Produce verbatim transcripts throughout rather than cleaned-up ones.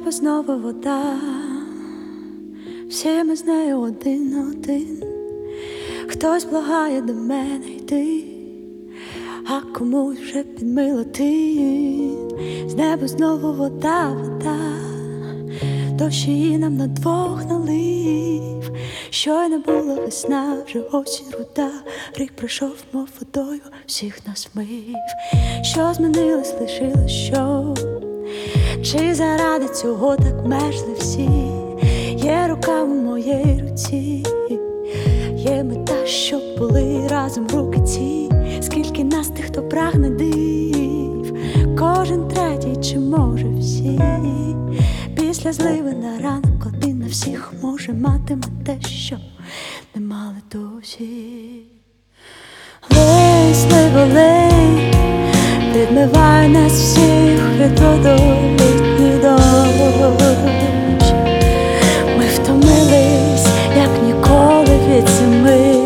неба знову вода, всі ми з нею один на один. Хтось благає до мене йти, а комусь вже підмило тин. З неба знову вода, вода, дощ її нам на двох налив. Щойно була весна, вже осінь руда, рік пройшов, мов водою, всіх нас вмив. Що змінилось, лишилось що? Чи заради цього так мерзли всі? Є рука у моїй руці, є мета, щоб були разом руки ці. Скільки нас тих, хто прагне див, кожен третій, чи може всі. Після зливи на ранок один на всіх може матиме те, що не мали досі. Лей, сливо, лей, відмиває нас всіх від роду літній дощ. Ми втомились, як ніколи, від зими.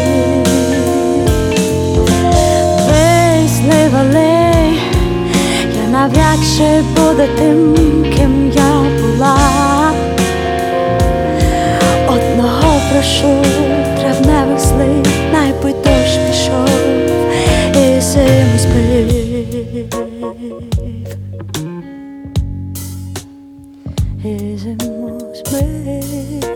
Лей, слива, лей, я навряд чи буду тим, ким я була. Одного прошу, травневих слив, найби дощ пішов і зиму збив. І зиму збив.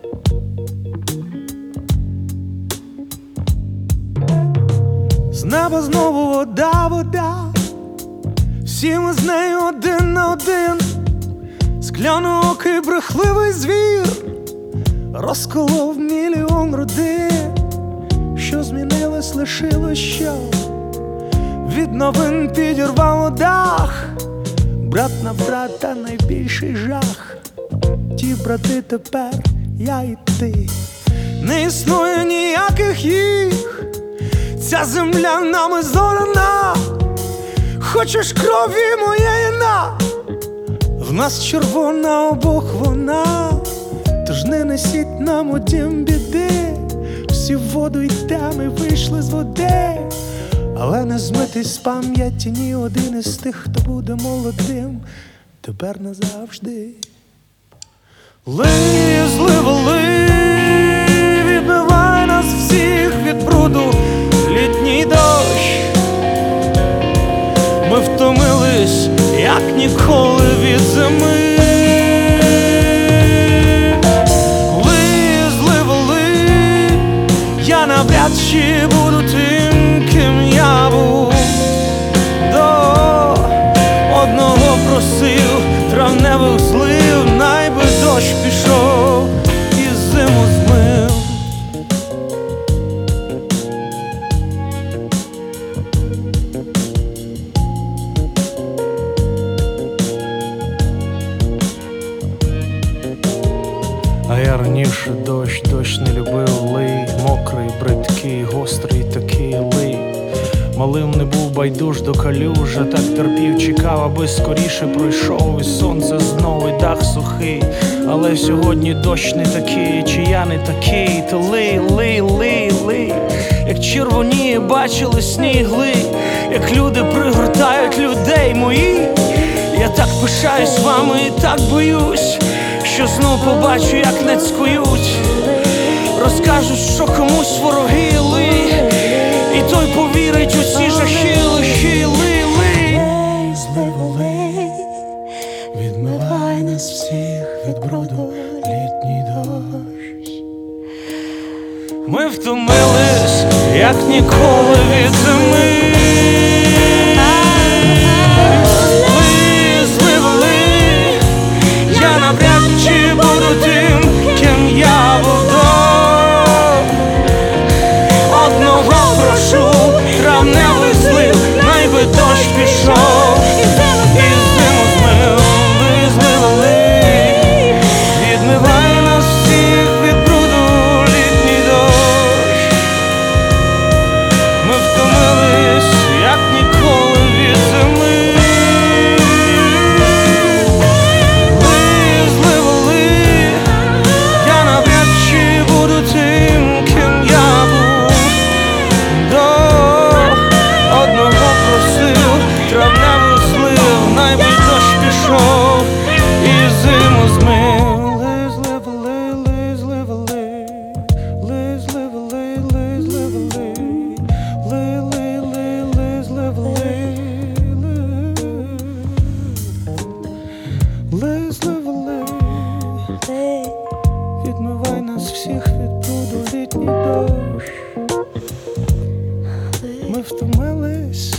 З неба знову вода, вода, всі ми з нею один на один. Скляноокий брехливий звір розколов мільйон родин. Що змінилось, лишилось що? Від новин підірвало дах, брат на брата найбільший жах. Ті брати тепер, я і ти. Не існує ніяких їх, ця земля нами зорана. Хочеш крові моєї на? В нас червона обох вона. Тож не несіть нам у дім біди. Всі в воду йдемо і вийшли з води. Але не змитись з пам'яті ні один із тих, хто буде молодим тепер назавжди. Лий, зливо, лий, відбивай нас всіх від бруду літній дощ. Ми втомились, як ніколи, від зими. Лий, зливо, лий, я навряд чи буду тим, ким я був. До одного просив травневих слив, найби дощ пішов і зиму змив. А я раніше дощ, дощ не любив. Лий, мокрий, бридкий, гострий такий лий. Малим не був байдуж до калюж, а так терпів, чекав, аби скоріше пройшов. І сонце знову, і дах сухий. Але сьогодні дощ не такий, чи я не такий. То лий, лий, лий, лий, як червоніє, бачили сніг, лий, як люди пригортають людей мої. Я так пишаюсь вами і так боюсь, що знов побачу, як нацькують. Розкажуть, що комусь вороги, лий, і той повірить у ці жахи, лихи, лий, лий. Лей, сливо, лей, відмивай нас всіх від бруду літній дощ. Ми втомились, як ніколи, від зими. Лий, зливо, лий, я навряд чи буду тим, ким я був. Одного прошу, травневих слив, найби дощ пішов і зиму змив. Лий, зливо, лий, відмивай нас всіх від бруду літній дощ. Ми втомились, як ніколи. Ми втомились